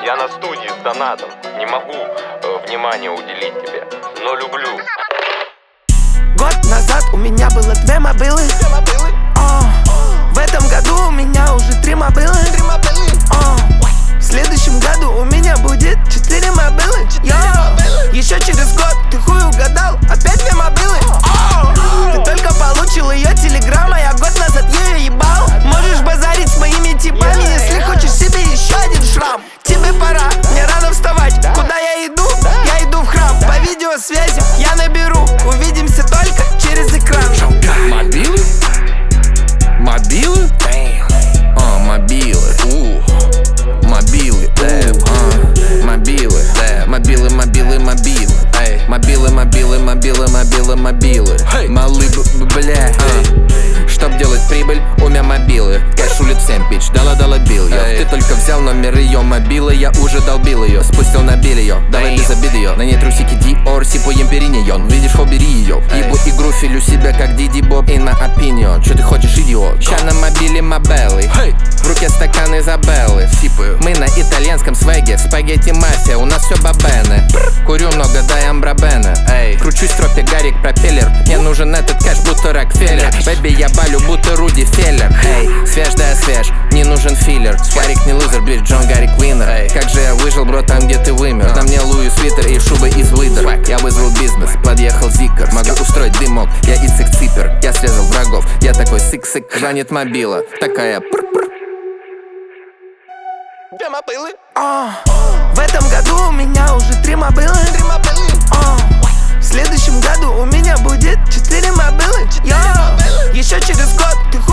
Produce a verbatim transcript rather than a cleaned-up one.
Я на студии с донатом. Не могу э, внимание уделить тебе, но люблю. Год назад у меня было две мобилы. О, в этом году у меня уже три мобилы. О, в следующем году у меня будет четыре мобилы. Йо, еще через год ты хуй угадал, опять две мобилы. О, ты только получил ее телеграмма, я год назад ее ебал. Можешь базарить с моими типами, если хочешь себе еще один шрам. Тебе пора, мне рано вставать. Куда я иду? Я иду в храм. По видеосвязи я наберу. Увидимся только через экран. Мобилы? Мобилы? А, мобилы. У, мобилы. А, мобилы. Мобилы, мобилы, мобилы. Мобилы, мобилы, мобилы, мобилы, мобилы. Малы, бля. Чтоб делать прибыль, у меня мобилы. Кэш улет семь, пич, дала-дала бил ее. Ты только взял номер ее мобилы, я уже долбил ее. Спустил на биль ее, давай без обид ее. На ней трусики Dior, сипуем периньон. Видишь, хо, бери ее. Ебу игру, филю себя как Диди Боб и на опинион. Че ты хочешь, идиот? Ща на мобиле мобелы, в руке стакан Изабеллы. Мы на итальянском свеге, спагетти мафия, у нас все бабены. Курю много, дай амбрабена. Кручусь в тропе, Гарик пропеллер. Мне нужен этот кэш, будто Рокфеллер. Бэби, я балю, будто Руди Феллер. Эй, свеж да свеж, не нужен филлер. Гарик не лузер, блядь, Джон Гарик Виннер. Как же я выжил, бро, там где ты вымер. На мне Луи свитер и шуба из выдор. Я вызвал бизнес, подъехал зикер. Могу устроить дымок, я ицик ципер. Я срезал врагов, я такой сык-сык. Звонит мобила, такая пр-пр. Две мобилы. О, в этом году у меня уже три мобилы. О, в следующем году у меня будет четыре мобилы. Йо, еще через год ты хуй